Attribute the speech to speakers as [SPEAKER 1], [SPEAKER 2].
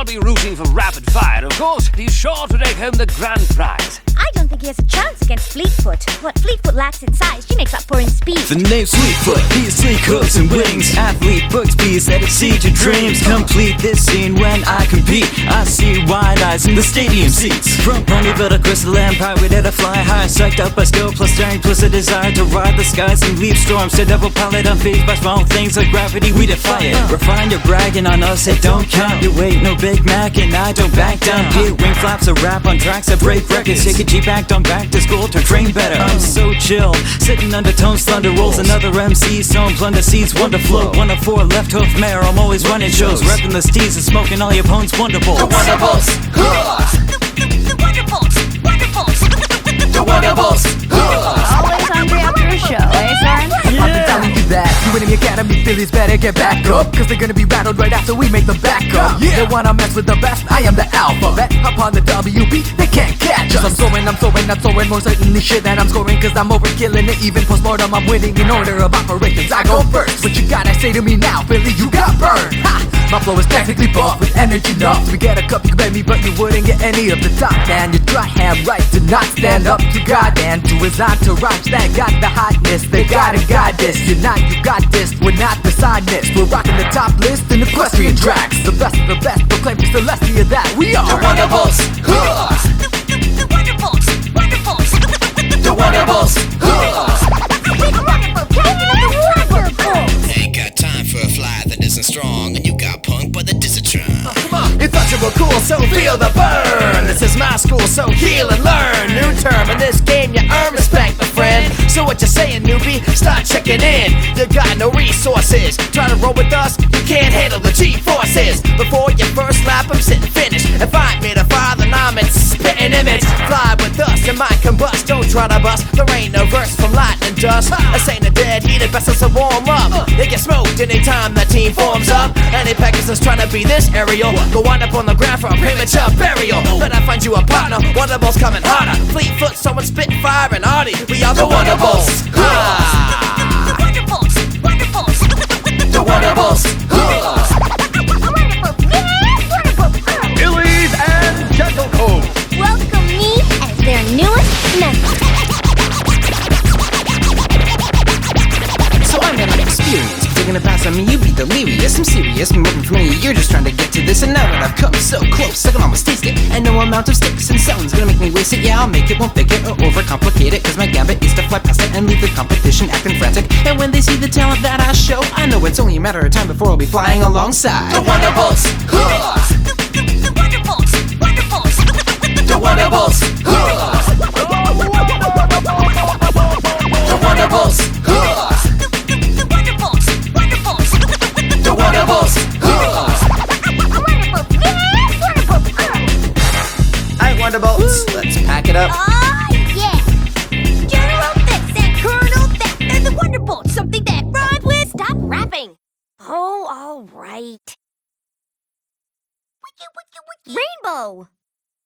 [SPEAKER 1] I'll be rooting for Rapid Fire, of course. He's sure to take home the grand prize.
[SPEAKER 2] I don't think he has a chance against Fleetfoot. What Fleetfoot lacks in size, she makes up for in speed.
[SPEAKER 3] The name's Fleetfoot, he's sleek hooves and wings. Athlete books, bees that exceed your dreams. Complete this scene when I compete. I see wide eyes in the stadium seats. From Ponyville to Crystal Empire, we did a fly high. Psyched up by skill plus strength plus a desire to ride the skies and leave storms. To devil pilot unfazed by small things like gravity, we defy it. Refine your bragging on us, it don't count. You ain't no Big Mac and I don't back down. Get wing flaps, a rap on tracks, I break records. Take a G-Back on back to school to train better. I'm so chill, sitting undertones, thunder rolls. Another MC, sown plunder seeds, wonder flow. 1 of 4 left hoof mare, I'm always running shows. Repping the steez and smoking all your opponents' Wonderbolts.
[SPEAKER 4] The Wonderbolts,
[SPEAKER 2] The Wonderbolts, Wonderbolts.
[SPEAKER 4] the Wonderbolts,
[SPEAKER 2] Always hungry after a show, eh, son?
[SPEAKER 5] I've been telling you that you in the academy fillies better get back up, cause they're gonna be rattled right after we make them back up. They wanna mess with the best, I am the alphabet. Up on the WB, they can't catch us. I'm soaring, not soaring. More certainly shit that I'm scoring, cause I'm overkilling it. Even postmortem, I'm winning in order of operations. I go first. What you gotta say to me now, Philly? You got burned. Ha! My flow is technically buff with energy enough. We get a cup, you can bet me, but you wouldn't get any of the top. Man, you try have right to not stand up to God and to his entourage that got the hotness. They gotta guide this. You're not, you got this. We're not the sideness. We're rocking the top list in equestrian tracks. The best of the best, proclaim to Celestia that we are
[SPEAKER 4] the Wonderbolts,
[SPEAKER 2] The Wonderbolts, Wonderbolts.
[SPEAKER 4] the Wonderbolts,
[SPEAKER 6] Ain't got time for a fly that isn't strong, and you got punked by the Discitron.
[SPEAKER 4] You thought you were cool, so feel the burn. This is my school, so heal and learn. New term in this game, you earn respect, my friend. So what you saying, newbie? Start checking in. You got no resources. Try to roll with us, you can't handle the G-forces. Before your first lap, I'm sitting finished. If I made a fire, then I'm in spitting image. Fly with us, you might combust. Don't try to bust. There ain't no verse from lightning dust. This ain't a dead heat, it best as a warm up. They get smoked anytime the team forms up. Any Pegasus trying to be this aerial, go wind up on the ground for a premature burial. Better find you a partner, Wonderbolts coming harder. Fleetfoot, someone Spitfire and Artie. We are the Wonderbolts.
[SPEAKER 2] The Wonderbolts, Wonderbolts.
[SPEAKER 4] The Wonderbolts.
[SPEAKER 1] Billies and Gentlecoats.
[SPEAKER 2] Welcome me as their newest member.
[SPEAKER 7] So I'm gonna experience. If you're gonna pass on me, you be delirious. I'm serious, been working for many years just trying to get to this. And now that I've come so close, I can almost taste it. And no amount of sticks and stones gonna make me waste it. Yeah, I'll make it, won't fake it or overcomplicate it. Cause my gambit is to fly past it and leave the competition acting frantic. And when they see the talent that I show, I know it's only a matter of time before I'll be flying alongside
[SPEAKER 4] The Wonderbolts.
[SPEAKER 2] The Wonderbolts, Wonderbolts.
[SPEAKER 4] The Wonderbolts. The Wonderbolts.
[SPEAKER 2] The Wonderbolts, Wonderbolts.
[SPEAKER 4] The Wonderbolts. Alright, Wonderbolts, let's pack it up.
[SPEAKER 2] Oh, yeah! General this and Colonel that. They're the Wonderbolts, something that rhymes with stop rapping. Oh, all right. Rainbow!